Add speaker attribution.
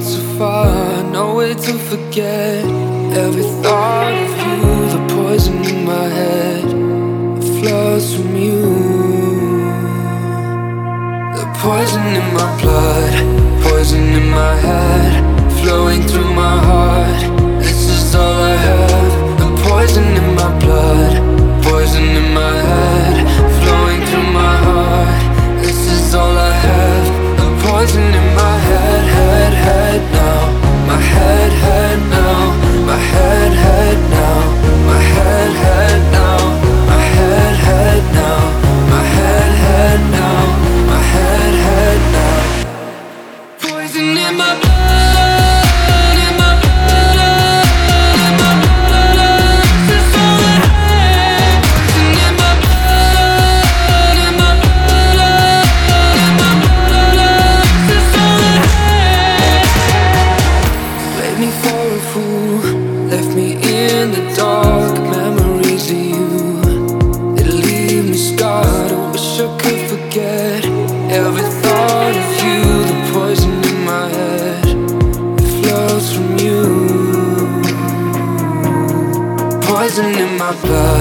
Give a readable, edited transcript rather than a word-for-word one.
Speaker 1: so far, no way to forget. Every thought of you, the poison in my head, it flows from you. The poison in my blood, poison in my head, flowing through my heart. This is all I have. The poison in my blood, poison in my head, flowing through my heart. This is all I have. The poison in my head, head now. My head now. My head now. My head now. My head now. My head now. My head now. Poison in my blood. Left me in the dark, memories of you, they leave me scarred. I wish I could forget every thought of you. The poison in my head, it flows from you. Poison in my blood.